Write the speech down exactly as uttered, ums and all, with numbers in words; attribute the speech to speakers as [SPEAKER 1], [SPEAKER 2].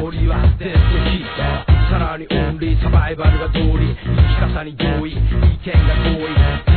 [SPEAKER 1] よりはデッドヒート、さらにオンリーサバイバルが道理、生き方に同意、意見が合意、